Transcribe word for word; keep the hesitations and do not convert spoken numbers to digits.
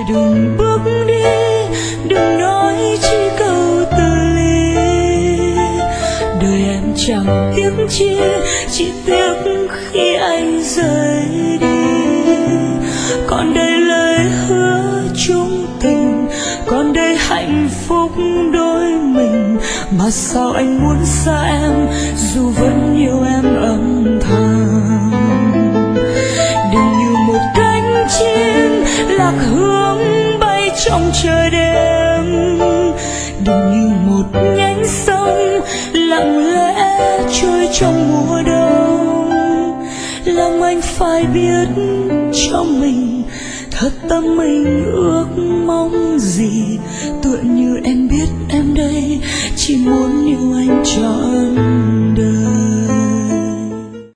đời đừng bước đi, đừng nói chỉ câu từ ly. Đời em chẳng tiếc chi, chỉ tiếc khi anh rời đi. Còn đây lời hứa chung tình, còn đây hạnh phúc đôi mình, mà sao anh muốn xa em dù vẫn yêu em âm thầm. Đừng như một cánh chim lạc hướng bay trong trời đêm, đừng như một nhánh sông lặng lẽ trôi trong mùa đông. Lòng anh phải biết trong mình thật tâm mình ước mong gì, tựa như em biết em đây chỉ muốn yêu anh trọn